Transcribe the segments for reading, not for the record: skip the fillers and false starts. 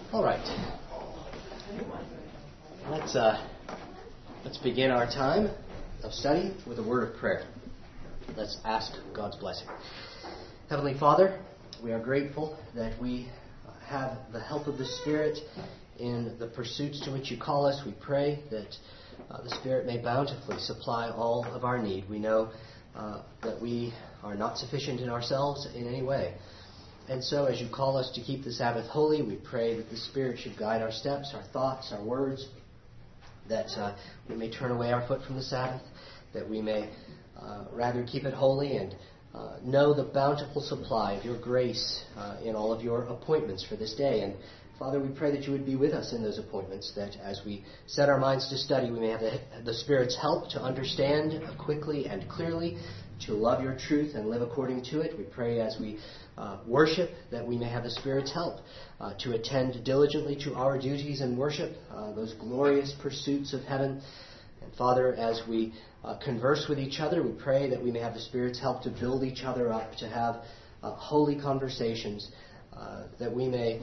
All right. Let's begin our time of study with a word of prayer. Let's ask God's blessing. Heavenly Father, we are grateful that we have the help of the Spirit in the pursuits to which you call us. We pray that the Spirit may bountifully supply all of our need. We know that we are not sufficient in ourselves in any way. And so as you call us to keep the Sabbath holy, we pray that the Spirit should guide our steps, our thoughts, our words, that we may turn away our foot from the Sabbath, that we may rather keep it holy and know the bountiful supply of your grace in all of your appointments for this day. And Father, we pray that you would be with us in those appointments, that as we set our minds to study, we may have the Spirit's help to understand quickly and clearly, to love your truth and live according to it. We pray as we worship that we may have the Spirit's help to attend diligently to our duties and worship, those glorious pursuits of heaven. And Father, as we converse with each other, we pray that we may have the Spirit's help to build each other up, to have holy conversations, that we may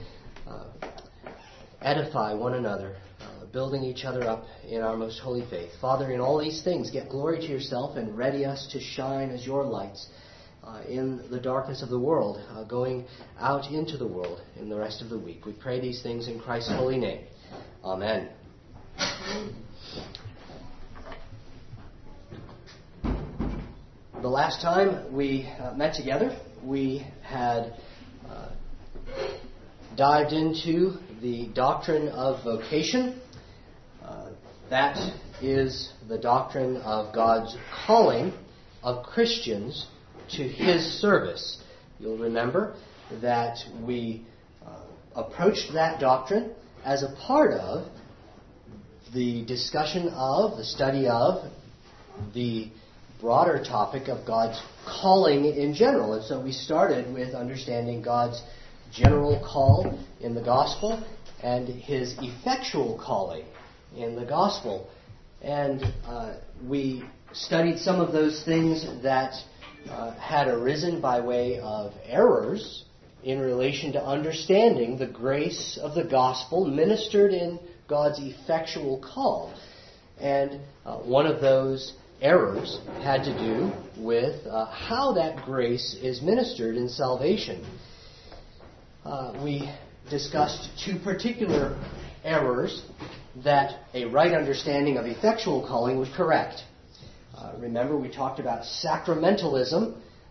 edify one another, building each other up in our most holy faith. Father, in all these things, get glory to yourself and ready us to shine as your lights in the darkness of the world, going out into the world in the rest of the week. We pray these things in Christ's holy name. Amen. The last time we met together, we had dived into the doctrine of vocation. That is the doctrine of God's calling of Christians to His service. You'll remember that we approached that doctrine as a part of the discussion of, the study of, the broader topic of God's calling in general. And so we started with understanding God's general call in the gospel and His effectual calling in the gospel. And we studied some of those things that had arisen by way of errors in relation to understanding the grace of the gospel ministered in God's effectual call. And one of those errors had to do with how that grace is ministered in salvation. We discussed two particular errors that a right understanding of effectual calling would correct. Remember, we talked about sacramentalism,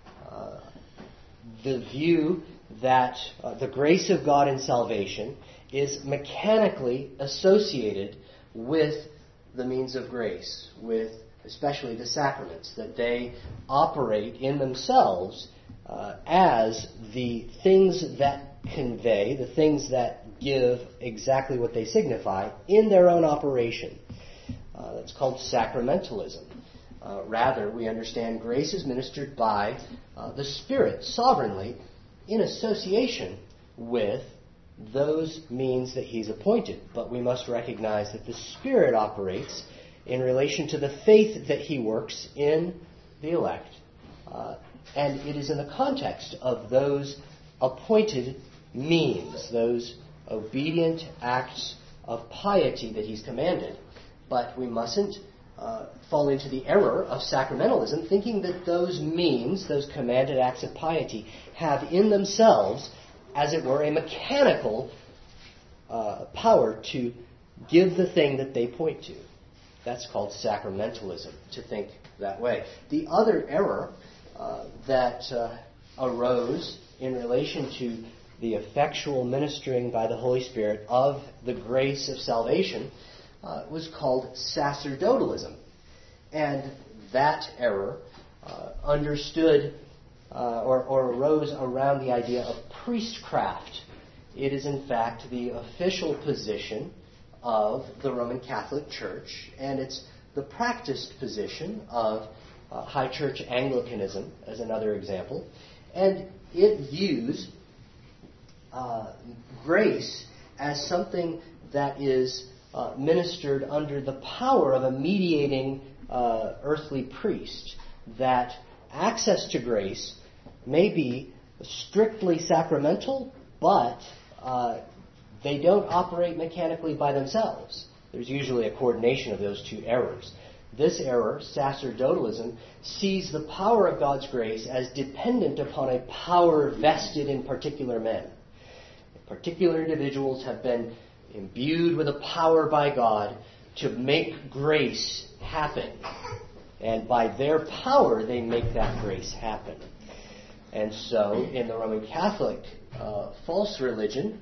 the view that the grace of God in salvation is mechanically associated with the means of grace, with especially the sacraments, that they operate in themselves as the things that convey, the things that give exactly what they signify in their own operation. That's called sacramentalism. Rather, we understand grace is ministered by the Spirit sovereignly in association with those means that He's appointed. But we must recognize that the Spirit operates in relation to the faith that He works in the elect. And it is in the context of those appointed means, those obedient acts of piety that He's commanded. But we mustn't fall into the error of sacramentalism, thinking that those means, those commanded acts of piety, have in themselves, as it were, a mechanical power to give the thing that they point to. That's called sacramentalism, to think that way. The other error that arose in relation to the effectual ministering by the Holy Spirit of the grace of salvation was called sacerdotalism. And that error understood or arose around the idea of priestcraft. It is in fact the official position of the Roman Catholic Church, and it's the practiced position of High Church Anglicanism, as another example. And it views grace as something that is ministered under the power of a mediating earthly priest, that access to grace may be strictly sacramental, but They don't operate mechanically by themselves. There's usually a coordination of those two errors. This error, sacerdotalism, sees the power of God's grace as dependent upon a power vested in particular men. Particular individuals have been imbued with a power by God to make grace happen. And by their power, they make that grace happen. And so, in the Roman Catholic false religion,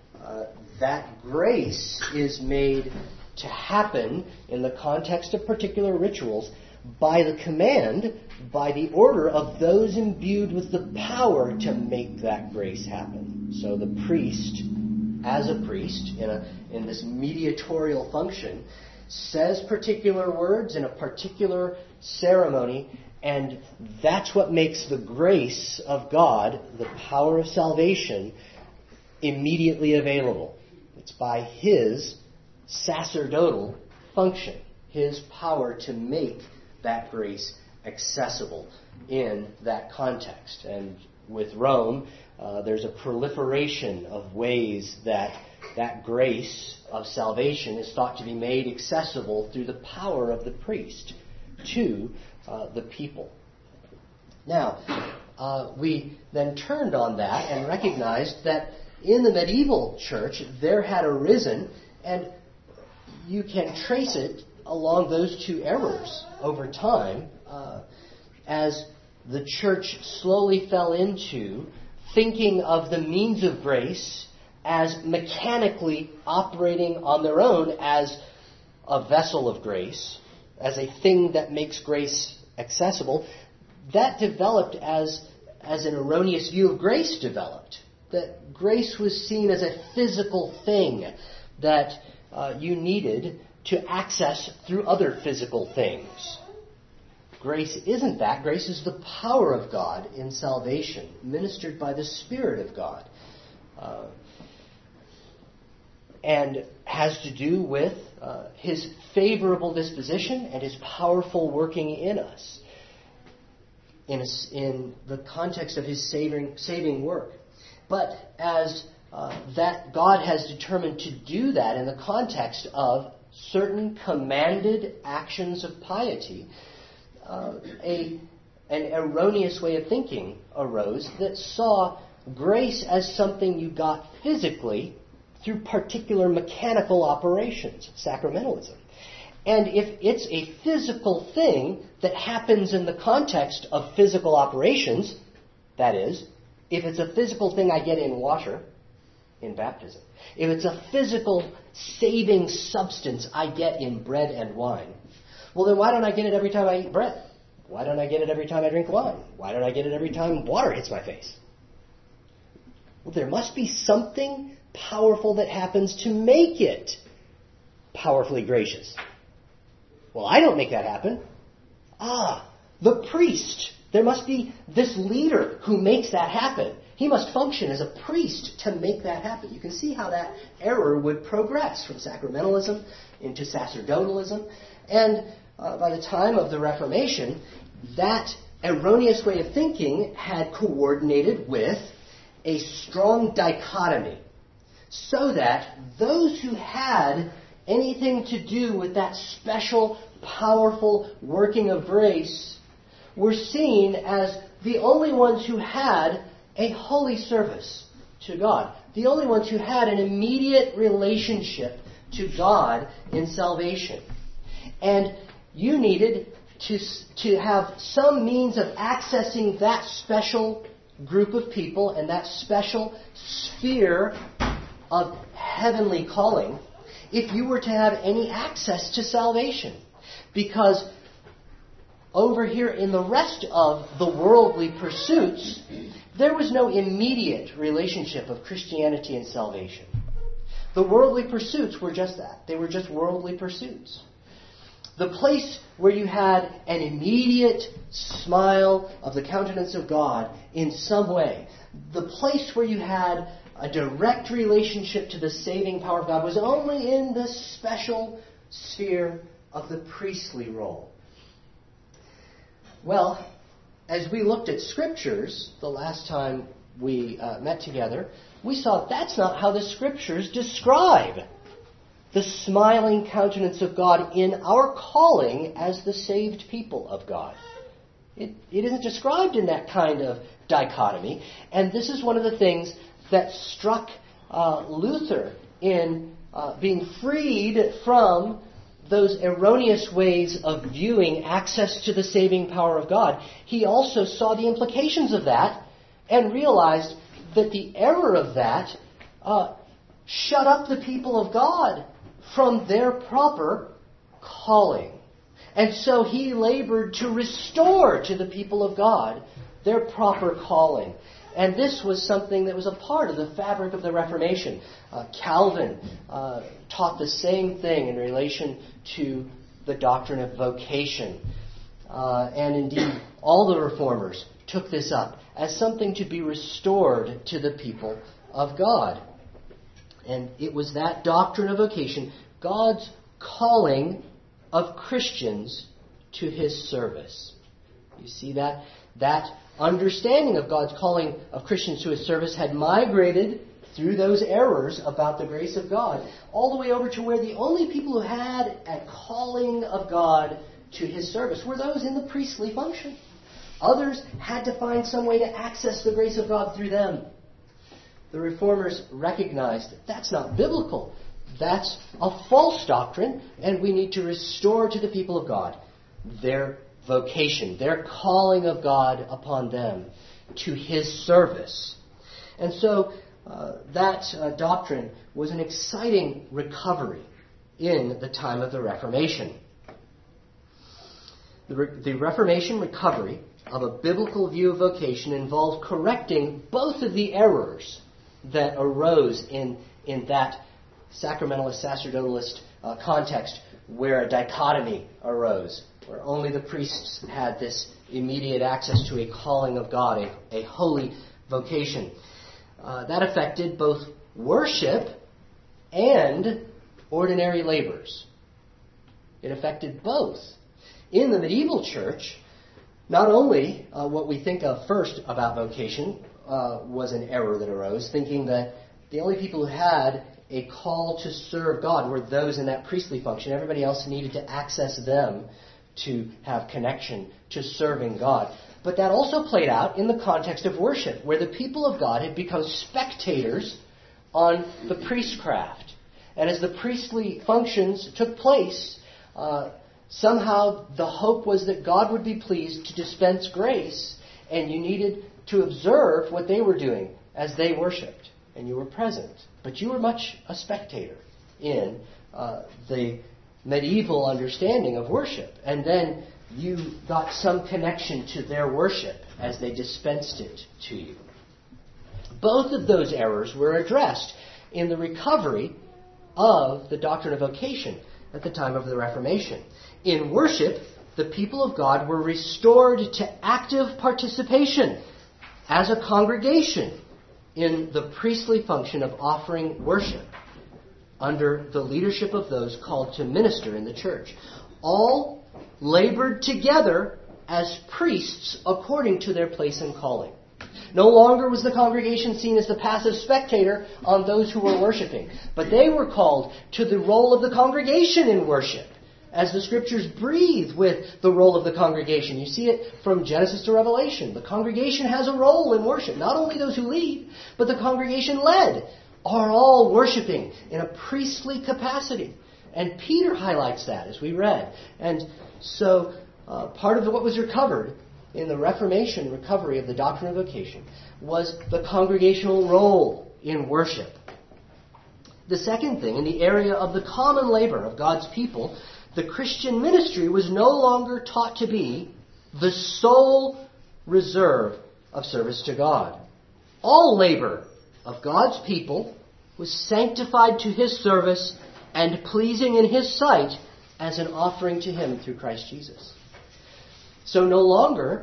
that grace is made to happen in the context of particular rituals by the command, by the order of those imbued with the power to make that grace happen. So the priest, as a priest, in this mediatorial function, says particular words in a particular ceremony, and that's what makes the grace of God, the power of salvation, immediately available. It's by his sacerdotal function, his power to make that grace accessible in that context. And with Rome, there's a proliferation of ways that grace of salvation is thought to be made accessible through the power of the priest to the people. Now, we then turned on that and recognized that in the medieval church there had arisen, and you can trace it along those two errors over time, as the church slowly fell into thinking of the means of grace as mechanically operating on their own as a vessel of grace, as a thing that makes grace accessible. That developed as an erroneous view of grace developed. That grace was seen as a physical thing that you needed to access through other physical things. Grace isn't that. Grace is the power of God in salvation, ministered by the Spirit of God. And has to do with his favorable disposition and his powerful working in us in the context of his saving work. But as that God has determined to do that in the context of certain commanded actions of piety, an erroneous way of thinking arose that saw grace as something you got physically through particular mechanical operations, sacramentalism. And if it's a physical thing that happens in the context of physical operations, that is, if it's a physical thing I get in water, in baptism, if it's a physical saving substance I get in bread and wine, well then why don't I get it every time I eat bread? Why don't I get it every time I drink wine? Why don't I get it every time water hits my face? Well, there must be something powerful that happens to make it powerfully gracious. Well, I don't make that happen. The priest. There must be this leader who makes that happen. He must function as a priest to make that happen. You can see how that error would progress from sacramentalism into sacerdotalism. And by the time of the Reformation, that erroneous way of thinking had coordinated with a strong dichotomy, so that those who had anything to do with that special, powerful working of grace were seen as the only ones who had a holy service to God, the only ones who had an immediate relationship to God in salvation. And you needed to have some means of accessing that special group of people and that special sphere of heavenly calling if you were to have any access to salvation. Because over here in the rest of the worldly pursuits, there was no immediate relationship of Christianity and salvation. The worldly pursuits were just that. They were just worldly pursuits. The place where you had an immediate smile of the countenance of God in some way, the place where you had a direct relationship to the saving power of God, was only in the special sphere of the priestly role. Well, as we looked at Scriptures the last time we met together, we saw that's not how the Scriptures describe the smiling countenance of God in our calling as the saved people of God. It isn't described in that kind of dichotomy. And this is one of the things that struck Luther in being freed from those erroneous ways of viewing access to the saving power of God. He also saw the implications of that and realized that the error of that shut up the people of God from their proper calling. And so he labored to restore to the people of God their proper calling. And this was something that was a part of the fabric of the Reformation. Calvin taught the same thing in relation to the doctrine of vocation. And indeed, all the Reformers took this up as something to be restored to the people of God. And it was that doctrine of vocation, God's calling of Christians to His service. You see that? That understanding of God's calling of Christians to His service had migrated through those errors about the grace of God all the way over to where the only people who had a calling of God to His service were those in the priestly function. Others had to find some way to access the grace of God through them. The Reformers recognized that that's not biblical. That's a false doctrine, and we need to restore to the people of God their vocation, their calling of God upon them to His service. And so that doctrine was an exciting recovery in the time of the Reformation. The Reformation recovery of a biblical view of vocation involved correcting both of the errors that arose in that sacramentalist, sacerdotalist context where a dichotomy arose, where only the priests had this immediate access to a calling of God, a holy vocation. That affected both worship and ordinary labors. It affected both. In the medieval church, not only what we think of first about vocation was an error that arose, thinking that the only people who had a call to serve God were those in that priestly function. Everybody else needed to access them to have connection to serving God. But that also played out in the context of worship, where the people of God had become spectators on the priestcraft. And as the priestly functions took place, somehow the hope was that God would be pleased to dispense grace, and you needed to observe what they were doing as they worshipped. And you were present. But you were much a spectator in the medieval understanding of worship. And then you got some connection to their worship as they dispensed it to you. Both of those errors were addressed in the recovery of the doctrine of vocation at the time of the Reformation. In worship, the people of God were restored to active participation as a congregation in the priestly function of offering worship under the leadership of those called to minister in the church. All labored together as priests according to their place and calling. No longer was the congregation seen as the passive spectator on those who were worshiping, but they were called to the role of the congregation in worship, as the Scriptures breathe with the role of the congregation. You see it from Genesis to Revelation. The congregation has a role in worship. Not only those who lead, but the congregation led are all worshiping in a priestly capacity. And Peter highlights that as we read. And so part of what was recovered in the Reformation recovery of the doctrine of vocation was the congregational role in worship. The second thing, in the area of the common labor of God's people, the Christian ministry was no longer taught to be the sole reserve of service to God. All labor of God's people was sanctified to His service and pleasing in His sight as an offering to Him through Christ Jesus. So no longer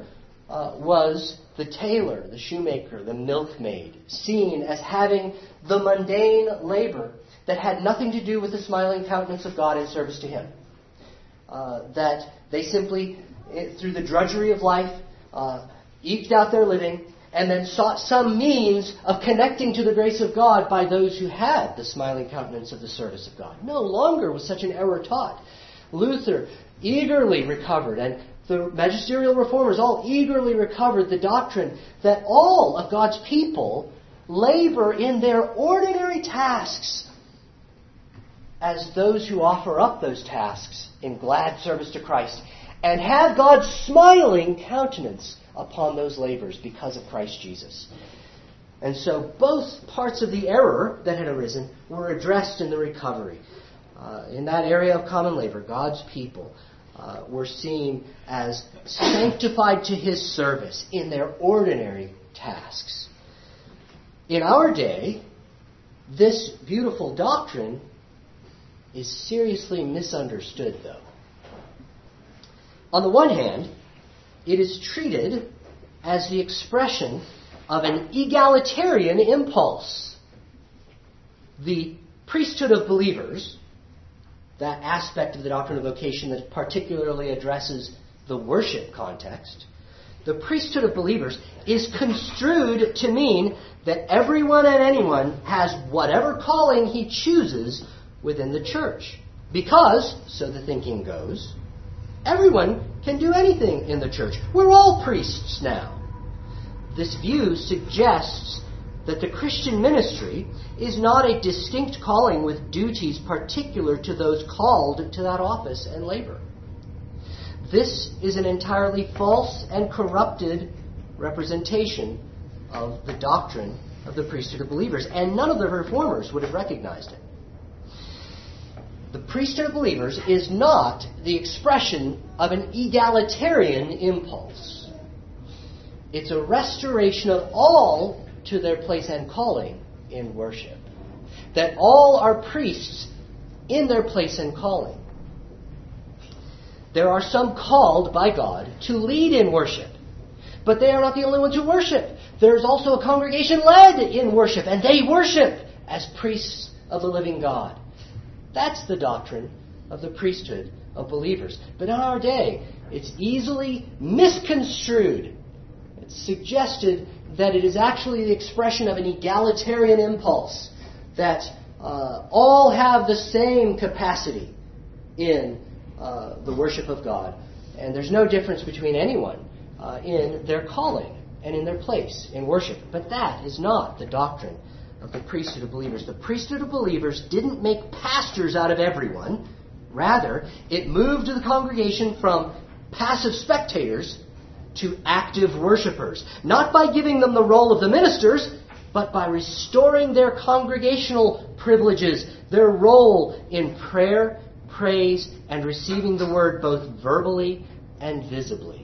was the tailor, the shoemaker, the milkmaid seen as having the mundane labor that had nothing to do with the smiling countenance of God in service to Him. That they simply, through the drudgery of life, eked out their living and then sought some means of connecting to the grace of God by those who had the smiling countenance of the service of God. No longer was such an error taught. Luther eagerly recovered, and the magisterial reformers all eagerly recovered the doctrine that all of God's people labor in their ordinary tasks as those who offer up those tasks in glad service to Christ and have God's smiling countenance upon those labors because of Christ Jesus. And so both parts of the error that had arisen were addressed in the recovery. In that area of common labor, God's people were seen as sanctified to His service in their ordinary tasks. In our day, this beautiful doctrine is seriously misunderstood, though. On the one hand, it is treated as the expression of an egalitarian impulse. The priesthood of believers, that aspect of the doctrine of vocation that particularly addresses the worship context, the priesthood of believers is construed to mean that everyone and anyone has whatever calling he chooses within the church. Because, so the thinking goes, everyone can do anything in the church. We're all priests now. This view suggests that the Christian ministry is not a distinct calling with duties particular to those called to that office and labor. This is an entirely false and corrupted representation of the doctrine of the priesthood of believers, and none of the reformers would have recognized it. The priesthood of believers is not the expression of an egalitarian impulse. It's a restoration of all to their place and calling in worship. That all are priests in their place and calling. There are some called by God to lead in worship, but they are not the only ones who worship. There's also a congregation led in worship, and they worship as priests of the living God. That's the doctrine of the priesthood of believers. But in our day, it's easily misconstrued. It's suggested that it is actually the expression of an egalitarian impulse, that all have the same capacity in the worship of God. And there's no difference between anyone in their calling and in their place in worship. But that is not the doctrine of the priesthood of believers. The priesthood of believers didn't make pastors out of everyone. Rather, it moved the congregation from passive spectators to active worshipers. Not by giving them the role of the ministers, but by restoring their congregational privileges, their role in prayer, praise, and receiving the word both verbally and visibly.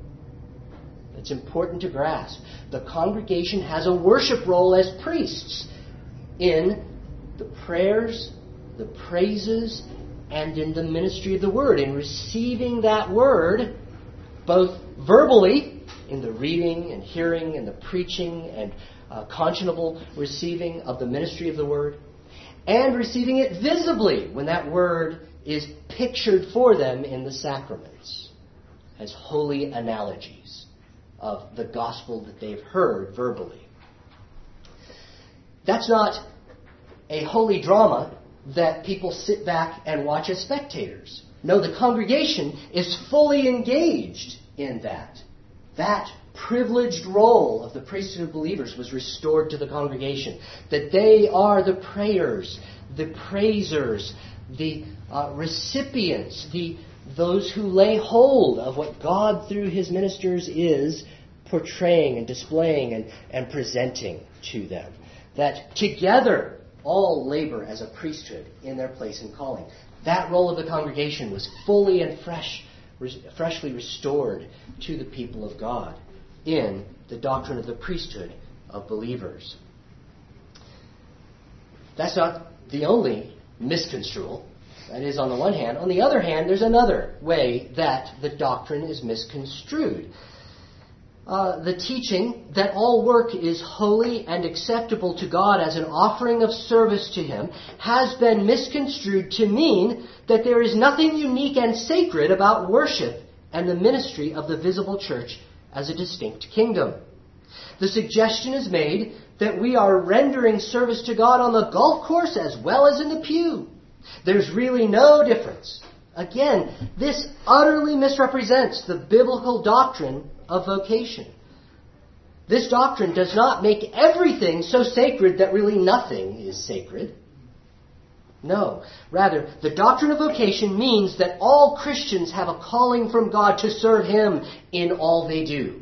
It's important to grasp. The congregation has a worship role as priests in the prayers, the praises, and in the ministry of the word, in receiving that word both verbally, in the reading and hearing and the preaching and conscionable receiving of the ministry of the word, and receiving it visibly when that word is pictured for them in the sacraments as holy analogies of the gospel that they've heard verbally. That's not a holy drama that people sit back and watch as spectators. No, the congregation is fully engaged in that. That privileged role of the priesthood of believers was restored to the congregation. That they are the prayers, the praisers, the recipients, those who lay hold of what God through His ministers is portraying and displaying and presenting to them. That together all labor as a priesthood in their place and calling. That role of the congregation was fully and freshly restored to the people of God in the doctrine of the priesthood of believers. That's not the only misconstrual. That is on the one hand. On the other hand, there's another way that the doctrine is misconstrued. The teaching that all work is holy and acceptable to God as an offering of service to Him has been misconstrued to mean that there is nothing unique and sacred about worship and the ministry of the visible church as a distinct kingdom. The suggestion is made that we are rendering service to God on the golf course as well as in the pew. There's really no difference. Again, this utterly misrepresents the biblical doctrine of vocation. This doctrine does not make everything so sacred that really nothing is sacred. No. Rather, the doctrine of vocation means that all Christians have a calling from God to serve Him in all they do.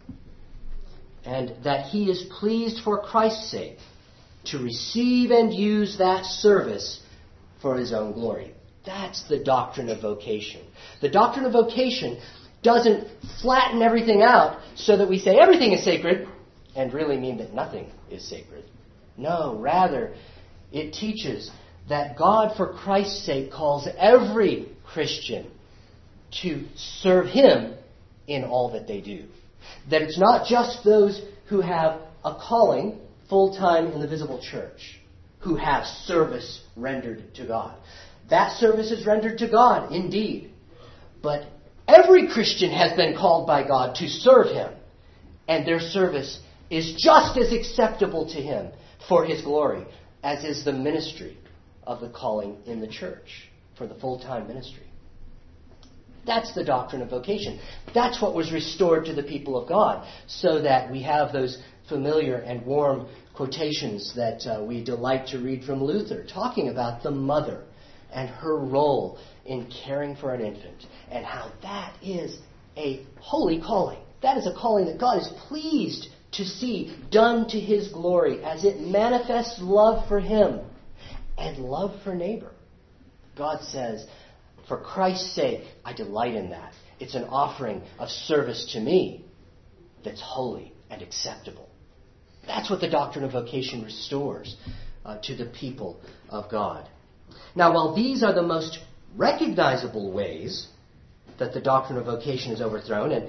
And that He is pleased for Christ's sake to receive and use that service for His own glory. That's the doctrine of vocation. The doctrine of vocation doesn't flatten everything out so that we say everything is sacred and really mean that nothing is sacred. No, rather, it teaches that God, for Christ's sake, calls every Christian to serve Him in all that they do. That it's not just those who have a calling full-time in the visible church, who have service rendered to God. That service is rendered to God, indeed. But every Christian has been called by God to serve Him, and their service is just as acceptable to Him for His glory as is the ministry of the calling in the church for the full-time ministry. That's the doctrine of vocation. That's what was restored to the people of God, so that we have those familiar and warm quotations that we delight to read from Luther, talking about the mother and her role in caring for an infant, and how that is a holy calling. That is a calling that God is pleased to see done to His glory as it manifests love for Him and love for neighbor. God says, for Christ's sake, I delight in that. It's an offering of service to me that's holy and acceptable. That's what the doctrine of vocation restores to the people of God. Now, while these are the most recognizable ways that the doctrine of vocation is overthrown, and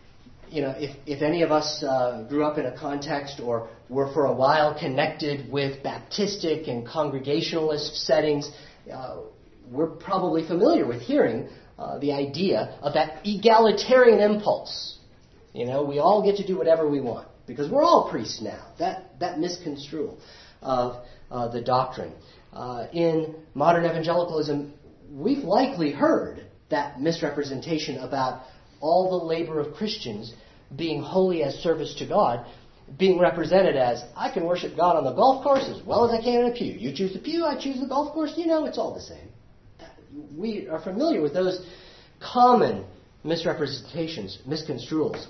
if any of us grew up in a context or were for a while connected with Baptistic and Congregationalist settings, we're probably familiar with hearing the idea of that egalitarian impulse. We all get to do whatever we want because we're all priests now. That misconstrual of the doctrine. In modern evangelicalism, we've likely heard that misrepresentation about all the labor of Christians being holy as service to God, being represented as, I can worship God on the golf course as well as I can in a pew. You choose the pew, I choose the golf course, it's all the same. We are familiar with those common misrepresentations, misconstruals.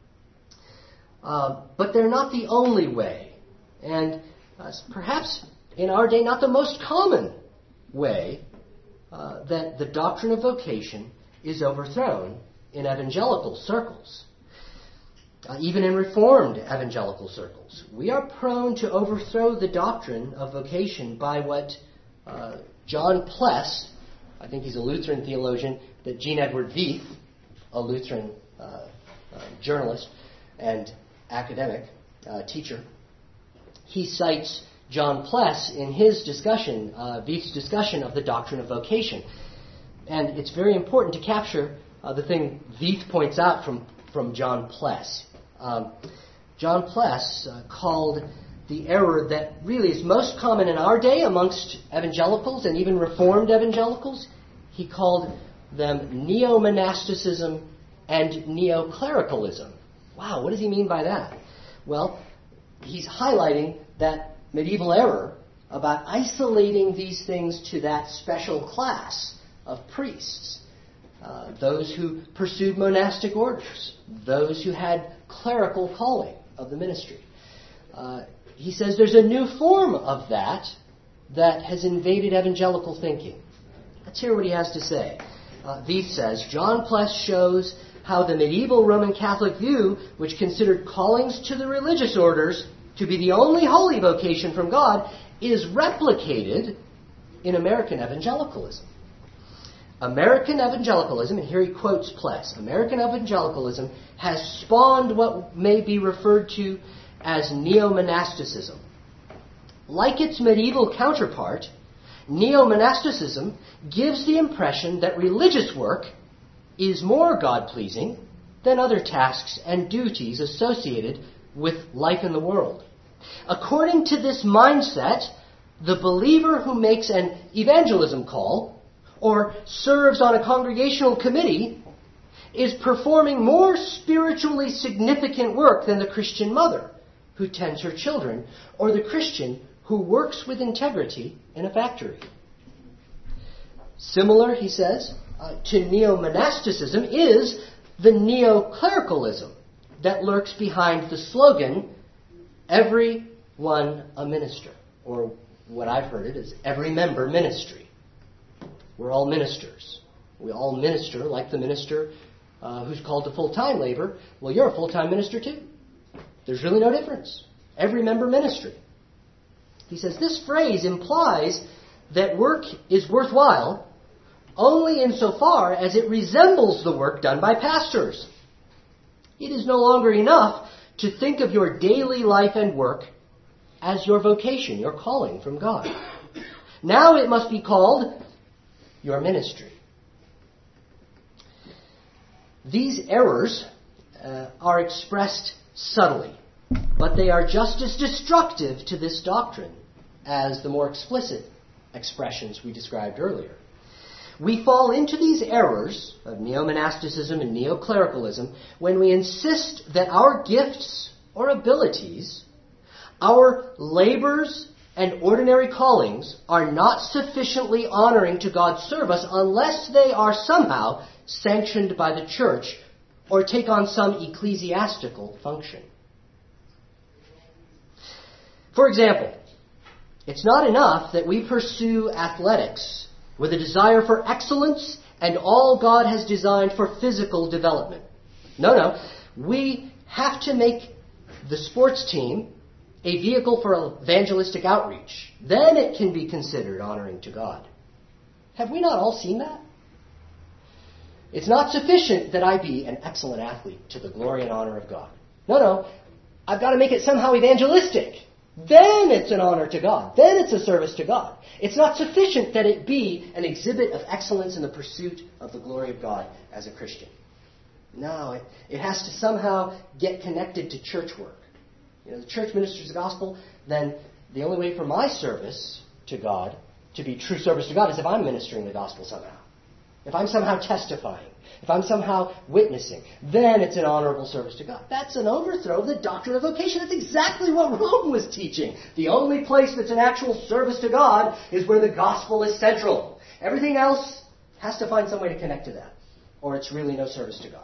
But they're not the only way. And perhaps in our day, not the most common way that the doctrine of vocation is overthrown in evangelical circles. Even in Reformed evangelical circles. We are prone to overthrow the doctrine of vocation by what John Pless, I think he's a Lutheran theologian, that Jean Edward Veith, a Lutheran journalist and academic teacher, he cites John Pless in his discussion, Veith's discussion of the doctrine of vocation. And it's very important to capture the thing Veith points out from John Pless. John Pless called the error that really is most common in our day amongst evangelicals and even Reformed evangelicals. He called them neo-monasticism and neo-clericalism. Wow, what does he mean by that? Well, he's highlighting that medieval error about isolating these things to that special class of priests. Those who pursued monastic orders. Those who had clerical calling of the ministry. He says there's a new form of that has invaded evangelical thinking. Let's hear what he has to say. Veith says, John Pless shows how the medieval Roman Catholic view, which considered callings to the religious orders to be the only holy vocation from God, is replicated in American evangelicalism. American evangelicalism, and here he quotes Pless, American evangelicalism has spawned what may be referred to as neo-monasticism. Like its medieval counterpart, neo-monasticism gives the impression that religious work is more God-pleasing than other tasks and duties associated with life in the world. According to this mindset, the believer who makes an evangelism call or serves on a congregational committee is performing more spiritually significant work than the Christian mother who tends her children or the Christian who works with integrity in a factory. Similar, he says, to neo-monasticism is the neo-clericalism that lurks behind the slogan, everyone a minister, or what I've heard it is every member ministry. We're all ministers. We all minister like the minister who's called to full-time labor. Well, you're a full-time minister too. There's really no difference. Every member ministry. He says this phrase implies that work is worthwhile only insofar as it resembles the work done by pastors. It is no longer enough to think of your daily life and work as your vocation, your calling from God. Now it must be called your ministry. These errors are expressed subtly, but they are just as destructive to this doctrine as the more explicit expressions we described earlier. We fall into these errors of neo-monasticism and neo-clericalism when we insist that our gifts or abilities, our labors and ordinary callings are not sufficiently honoring to God's service unless they are somehow sanctioned by the church or take on some ecclesiastical function. For example, it's not enough that we pursue athletics with a desire for excellence and all God has designed for physical development. No. We have to make the sports team a vehicle for evangelistic outreach. Then it can be considered honoring to God. Have we not all seen that? It's not sufficient that I be an excellent athlete to the glory and honor of God. No. I've got to make it somehow evangelistic. Then it's an honor to God. Then it's a service to God. It's not sufficient that it be an exhibit of excellence in the pursuit of the glory of God as a Christian. No, it has to somehow get connected to church work. The church ministers the gospel, then the only way for my service to God to be true service to God is if I'm ministering the gospel somehow. If I'm somehow testifying. If I'm somehow witnessing. Then it's an honorable service to God. That's an overthrow of the doctrine of vocation. That's exactly what Rome was teaching. The only place that's an actual service to God is where the gospel is central. Everything else has to find some way to connect to that. Or it's really no service to God.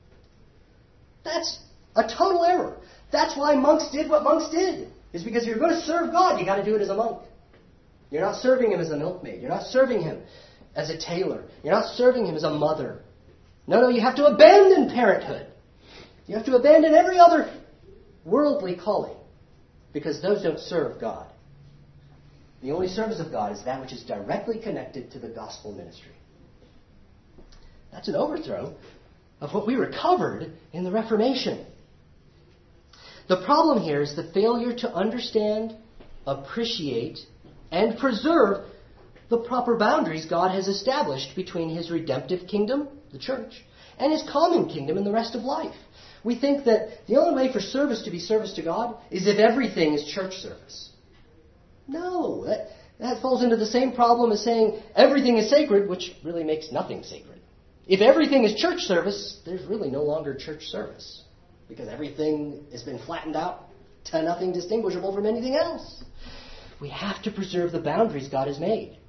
That's a total error. That's why monks did what monks did. Is because if you're going to serve God, you got to do it as a monk. You're not serving Him as a milkmaid. You're not serving Him as a tailor. You're not serving Him as a mother. No, you have to abandon parenthood. You have to abandon every other worldly calling because those don't serve God. The only service of God is that which is directly connected to the gospel ministry. That's an overthrow of what we recovered in the Reformation. The problem here is the failure to understand, appreciate, and preserve the proper boundaries God has established between His redemptive kingdom, the church, and His common kingdom and the rest of life. We think that the only way for service to be service to God is if everything is church service. No, that falls into the same problem as saying everything is sacred, which really makes nothing sacred. If everything is church service, there's really no longer church service, because everything has been flattened out to nothing distinguishable from anything else. We have to preserve the boundaries God has made.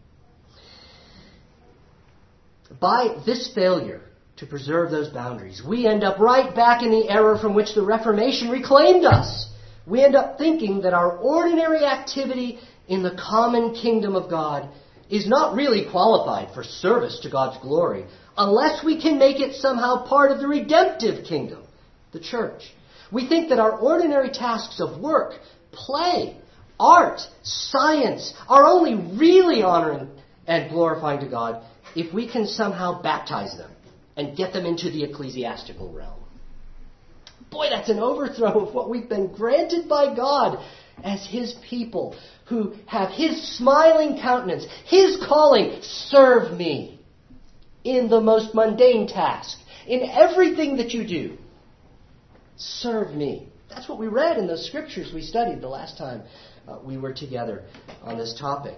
By this failure to preserve those boundaries, we end up right back in the error from which the Reformation reclaimed us. We end up thinking that our ordinary activity in the common kingdom of God is not really qualified for service to God's glory unless we can make it somehow part of the redemptive kingdom, the church. We think that our ordinary tasks of work, play, art, science are only really honoring and glorifying to God if we can somehow baptize them and get them into the ecclesiastical realm. Boy, that's an overthrow of what we've been granted by God as His people who have His smiling countenance, His calling, serve me in the most mundane task, in everything that you do. Serve me. That's what we read in the scriptures we studied the last time we were together on this topic.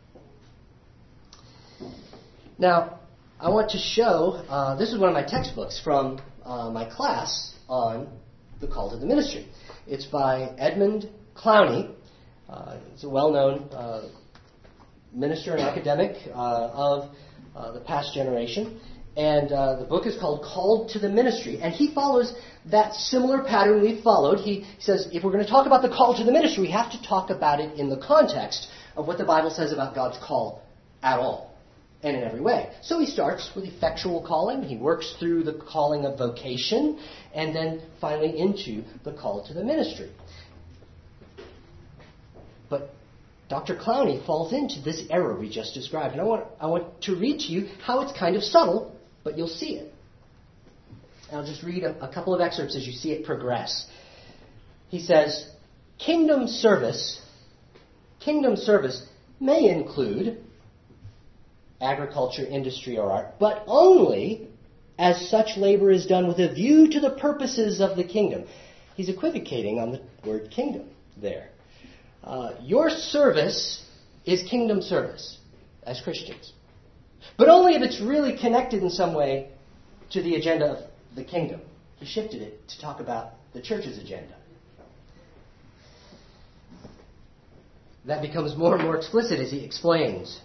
Now, I want to show, this is one of my textbooks from my class on the call to the ministry. It's by Edmund Clowney. He's a well-known minister and academic of the past generation. And the book is called Called to the Ministry. And he follows that similar pattern we've followed. He says, if we're going to talk about the call to the ministry, we have to talk about it in the context of what the Bible says about God's call at all and in every way. So he starts with effectual calling. He works through the calling of vocation and then finally into the call to the ministry. But Dr. Clowney falls into this error we just described. And I want to read to you how it's kind of subtle, but you'll see it. And I'll just read a couple of excerpts as you see it progress. He says, kingdom service may include agriculture, industry, or art, but only as such labor is done with a view to the purposes of the kingdom. He's equivocating on the word kingdom there. Your service is kingdom service as Christians. But only if it's really connected in some way to the agenda of the kingdom. He shifted it to talk about the church's agenda. That becomes more and more explicit as he explains.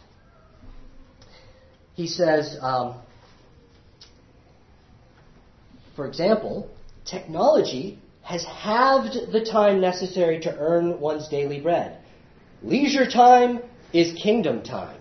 He says, for example, technology has halved the time necessary to earn one's daily bread. Leisure time is kingdom time.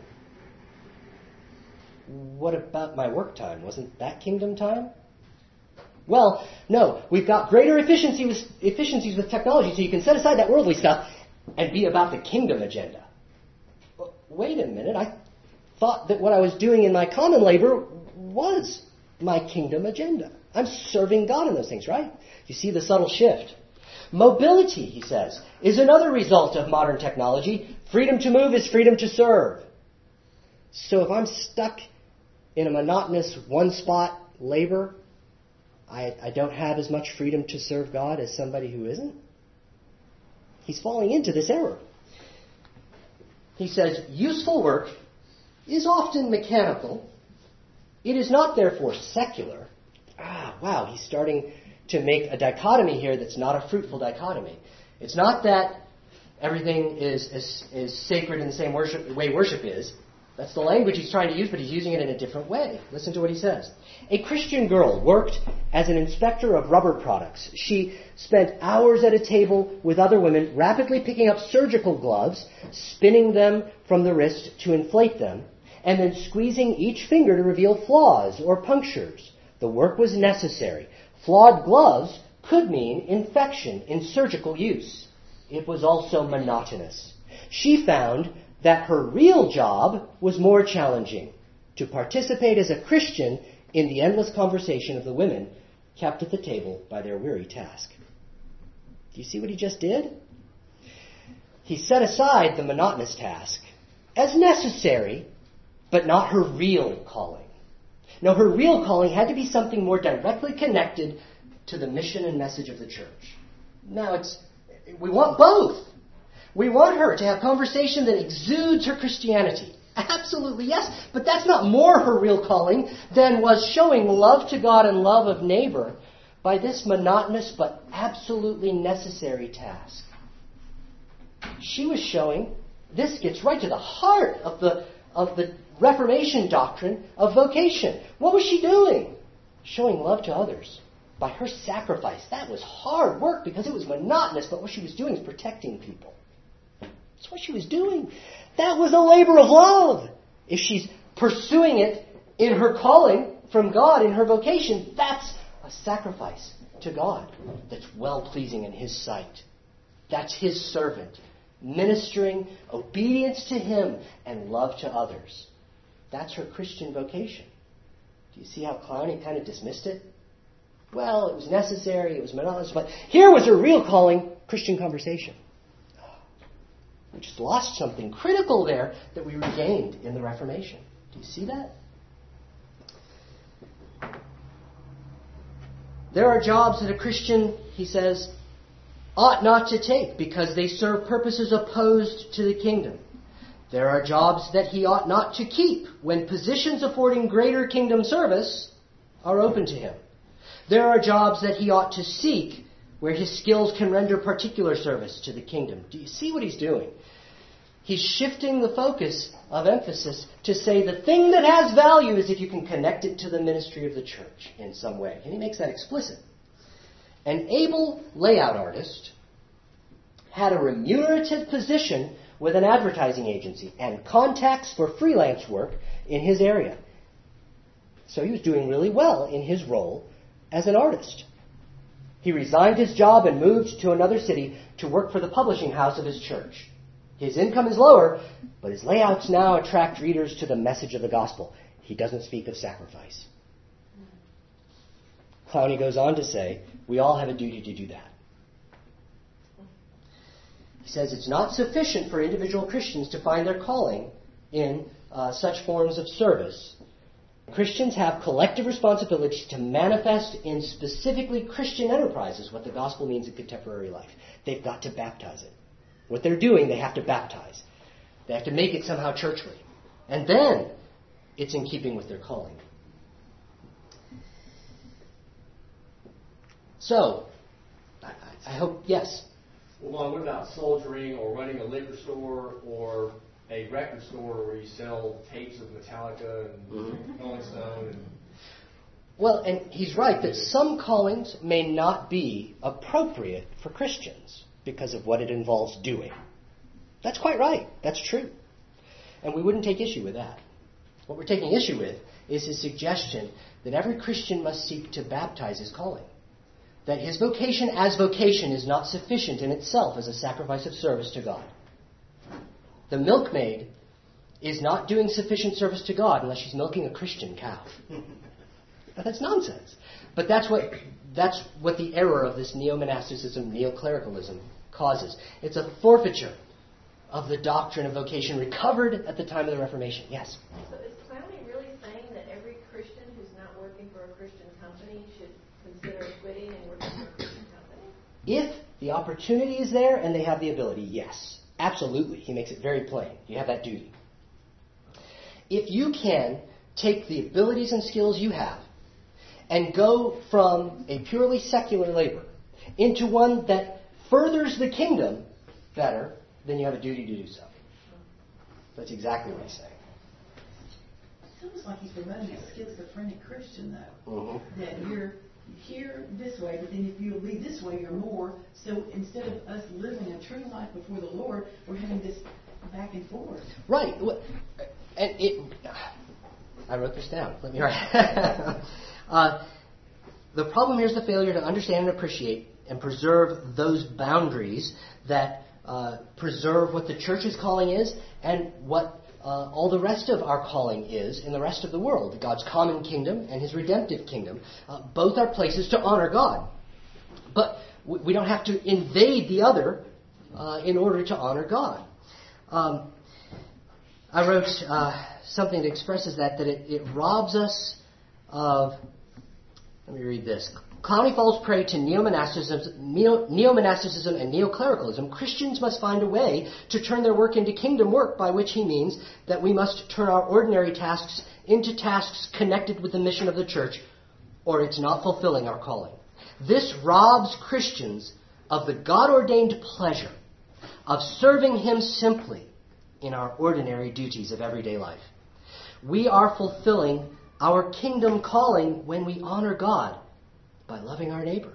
What about my work time? Wasn't that kingdom time? Well, no. We've got greater efficiencies with technology, so you can set aside that worldly stuff and be about the kingdom agenda. Wait a minute. I thought that what I was doing in my common labor was my kingdom agenda. I'm serving God in those things, right? You see the subtle shift. Mobility, he says, is another result of modern technology. Freedom to move is freedom to serve. So if I'm stuck in a monotonous one-spot labor, I don't have as much freedom to serve God as somebody who isn't. He's falling into this error. He says, useful work is often mechanical. It is not therefore secular. Wow, he's starting to make a dichotomy here that's not a fruitful dichotomy. It's not that everything is sacred in the same way worship is. That's the language he's trying to use, but he's using it in a different way. Listen to what he says. A Christian girl worked as an inspector of rubber products. She spent hours at a table with other women, rapidly picking up surgical gloves, spinning them from the wrist to inflate them, and then squeezing each finger to reveal flaws or punctures. The work was necessary. Flawed gloves could mean infection in surgical use. It was also monotonous. She found that her real job was more challenging, to participate as a Christian in the endless conversation of the women kept at the table by their weary task. Do you see what he just did? He set aside the monotonous task as necessary, but not her real calling. No, her real calling had to be something more directly connected to the mission and message of the church. Now, we want both. We want her to have conversation that exudes her Christianity. Absolutely, yes. But that's not more her real calling than was showing love to God and love of neighbor by this monotonous but absolutely necessary task. She was showing, this gets right to the heart of the Reformation doctrine of vocation. What was she doing? Showing love to others by her sacrifice. That was hard work because it was monotonous, but what she was doing is protecting people. That's what she was doing. That was a labor of love. If she's pursuing it in her calling from God, in her vocation, that's a sacrifice to God that's well-pleasing in His sight. That's His servant, ministering obedience to Him and love to others. That's her Christian vocation. Do you see how Clowney kind of dismissed it? Well, it was necessary, it was monotonous, but here was her real calling, Christian conversation. We just lost something critical there that we regained in the Reformation. Do you see that? There are jobs that a Christian, he says, ought not to take because they serve purposes opposed to the kingdom. There are jobs that he ought not to keep when positions affording greater kingdom service are open to him. There are jobs that he ought to seek where his skills can render particular service to the kingdom. Do you see what he's doing? He's shifting the focus of emphasis to say the thing that has value is if you can connect it to the ministry of the church in some way. And he makes that explicit. An able layout artist had a remunerative position with an advertising agency and contacts for freelance work in his area. So he was doing really well in his role as an artist. He resigned his job and moved to another city to work for the publishing house of his church. His income is lower, but his layouts now attract readers to the message of the gospel. He doesn't speak of sacrifice. Clowney goes on to say, we all have a duty to do that. He says it's not sufficient for individual Christians to find their calling in such forms of service. Christians have collective responsibility to manifest in specifically Christian enterprises what the gospel means in contemporary life. They've got to baptize it. What they're doing, they have to baptize. They have to make it somehow churchly. And then it's in keeping with their calling. So, I hope, yes? Well, what about soldiering or running a liquor store or a record store where you sell tapes of Metallica and Rolling Stone? Well, and he's right that some callings may not be appropriate for Christians because of what it involves doing. That's quite right. That's true. And we wouldn't take issue with that. What we're taking issue with is his suggestion that every Christian must seek to baptize his calling. That his vocation as vocation is not sufficient in itself as a sacrifice of service to God. The milkmaid is not doing sufficient service to God unless she's milking a Christian cow. But that's nonsense. But that's what the error of this neo-monasticism, neo-clericalism causes. It's a forfeiture of the doctrine of vocation recovered at the time of the Reformation. Yes? So is Clowney really saying that every Christian who's not working for a Christian company should consider quitting and working for a Christian company? If the opportunity is there and they have the ability, yes. Absolutely. He makes it very plain. You have that duty. If you can take the abilities and skills you have and go from a purely secular labor into one that furthers the kingdom better, then you have a duty to do so. That's exactly what he's saying. It's almost like he's promoting a schizophrenic Christian, though. Mm-hmm. That you're here this way, but then if you'll be this way, you're more. So instead of us living a true life before the Lord, we're having this back and forth. Right. And I wrote this down. Let me write. The problem here is the failure to understand and appreciate and preserve those boundaries that preserve what the church's calling is and what all the rest of our calling is in the rest of the world. God's common kingdom and his redemptive kingdom. Both are places to honor God. But we don't have to invade the other in order to honor God. I wrote something that expresses that it robs us of... Let me read this. Clowney falls prey to neo-monasticism and neo-clericalism. Christians must find a way to turn their work into kingdom work, by which he means that we must turn our ordinary tasks into tasks connected with the mission of the church, or it's not fulfilling our calling. This robs Christians of the God-ordained pleasure of serving him simply in our ordinary duties of everyday life. We are fulfilling our kingdom calling when we honor God by loving our neighbor.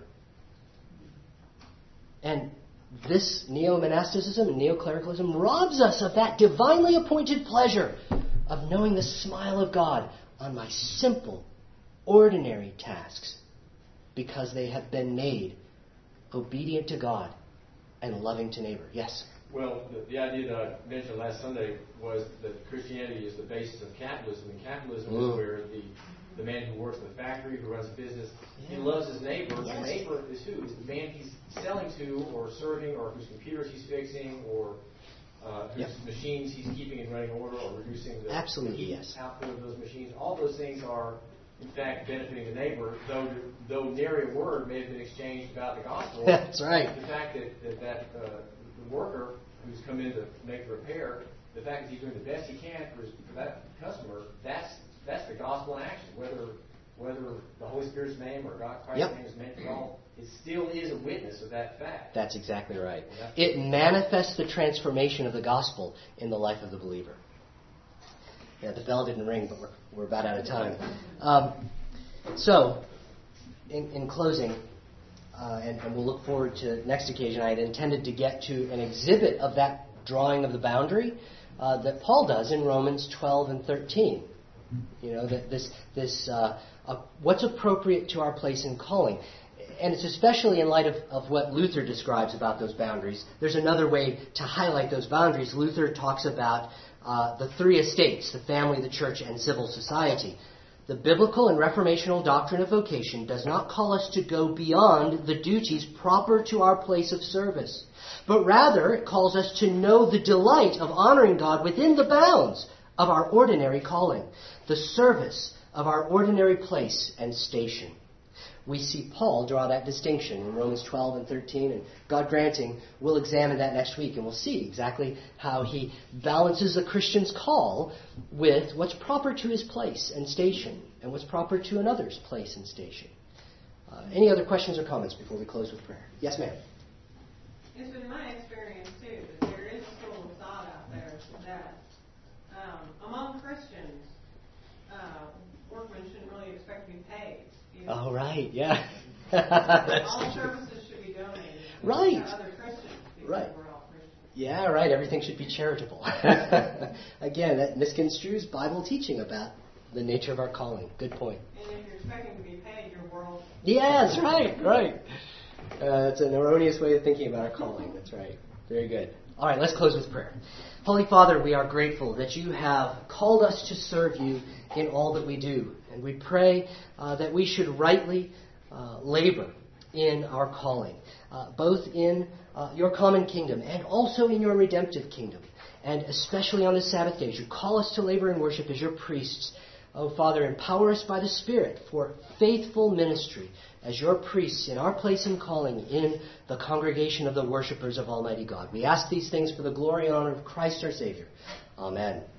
And this neo-monasticism and neo-clericalism robs us of that divinely appointed pleasure of knowing the smile of God on my simple, ordinary tasks because they have been made obedient to God and loving to neighbor. Yes? Well, the idea that I mentioned last Sunday was that Christianity is the basis of capitalism, and capitalism is where the man who works in the factory, who runs a business, he loves his neighbor. Yes. The neighbor is who? Is the man he's selling to or serving, or whose computers he's fixing, or whose machines he's keeping in running order, or reducing the Absolutely, heat output of those machines. All those things are in fact, benefiting the neighbor, though nary a word may have been exchanged about the gospel. That's right. The fact that the worker who's come in to make the repair, the fact that he's doing the best he can for that customer, that's the gospel in action. Whether the Holy Spirit's name or God Christ's name is mentioned at all, it still is a witness of that fact. That's exactly right. It manifests the transformation of the gospel in the life of the believer. Yeah, the bell didn't ring, but we're about out of time. So, in closing, and we'll look forward to next occasion, I had intended to get to an exhibit of that drawing of the boundary that Paul does in Romans 12 and 13. You know, that this what's appropriate to our place in calling. And it's especially in light of what Luther describes about those boundaries. There's another way to highlight those boundaries. Luther talks about the three estates, the family, the church, and civil society. The biblical and reformational doctrine of vocation does not call us to go beyond the duties proper to our place of service, but rather it calls us to know the delight of honoring God within the bounds of our ordinary calling, the service of our ordinary place and station. We see Paul draw that distinction in Romans 12 and 13, and God granting, we'll examine that next week, and we'll see exactly how he balances the Christian's call with what's proper to his place and station, and what's proper to another's place and station. Any other questions or comments before we close with prayer? Yes, ma'am. It's been my experience, too, that there is a school of thought out there that among Christians, workmen shouldn't really expect to be paid. Oh, right, yeah. All services should be donated. Right. To other Christians. Right. We're all Christians. Yeah, right. Everything should be charitable. Again, that misconstrues Bible teaching about the nature of our calling. Good point. And if you're expecting to be paid, you're worldly. Yeah, that's right. That's an erroneous way of thinking about our calling. That's right. Very good. All right, let's close with prayer. Holy Father, we are grateful that you have called us to serve you in all that we do. And we pray that we should rightly labor in our calling, both in your common kingdom and also in your redemptive kingdom. And especially on the Sabbath days, you call us to labor and worship as your priests. Oh, Father, empower us by the Spirit for faithful ministry as your priests in our place and calling in the congregation of the worshipers of Almighty God. We ask these things for the glory and honor of Christ our Savior. Amen.